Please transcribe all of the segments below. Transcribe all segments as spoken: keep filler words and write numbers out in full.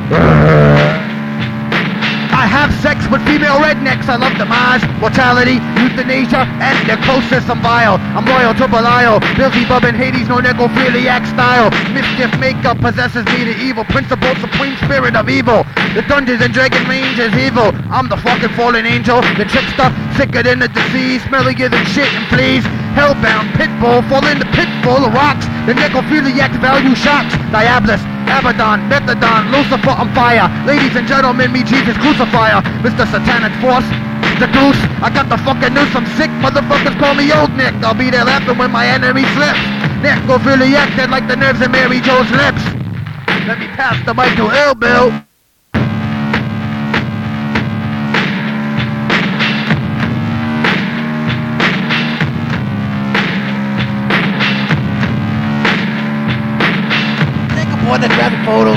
I have sex with female rednecks, I love demise, mortality, euthanasia, and necrosis. I'm vile, I'm loyal to Belial, Beelzebub and Hades, no necrophiliac style. Mischief makeup possesses me, the evil principle, supreme spirit of evil. The Dungeons and Dragon range is evil. I'm the fucking fallen angel, the trickster, sicker than a disease, smellier than shit and fleas. Hellbound, pitbull, fall in the pit full of rocks. The necrophiliac value shocks. Diabolus, Abaddon, Methadon, Lucifer on fire. Ladies and gentlemen, me Jesus crucifier. Mister Satanic Force, the Goose. I got the fucking news, I'm sick. Motherfuckers call me Old Nick. I'll be there laughing when my enemy slips. Necrophiliac dead like the nerves in Mary Jo's lips. Let me pass the mic to Ill Bill. Pornographic photos.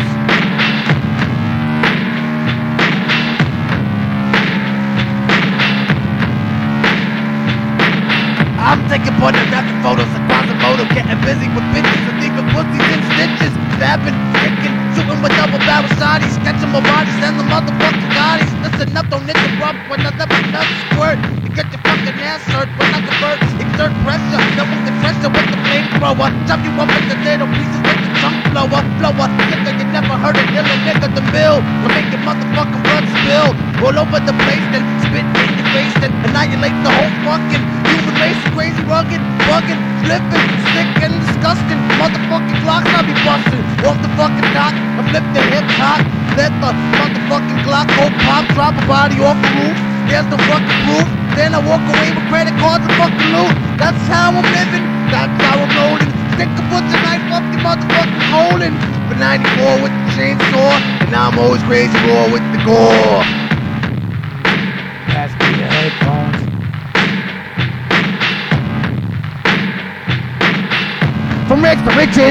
I'm taking pornographic photos across the motor, getting busy with bitches and leaving pussies in stitches. Stabbing, kicking, shooting with double barrel shotties, catching my bodies and the motherfucking bodies. Listen up, don't interrupt when I let enough squirt. You get your fucking ass hurt when I convert. Exert pressure, double the pressure with the flamethrower. Chop you up into little pieces with the chunk blower. Blower, nigga, you never heard a iller nigga the mill. Will make your motherfucking blood spill. Roll over the place and spit in your face and annihilate the whole fucking human race. Crazy, rugged, bugging, flipping, sick and disgusting. Motherfucking clocks I'll be busting. Off the fucking dock, I flip the hip hop. Let the motherfucking Glock go pop, drop a body off the roof. There's no fucking proof. Then I walk away with credit cards and fucking loot. That's how I'm living, that's how I'm rolling. Stick a butcher knife up the motherfucking colon. For ninety-four with the chainsaw, and now I'm always crazy raw with the gore. Pass me the headphones. From Rex to Riches.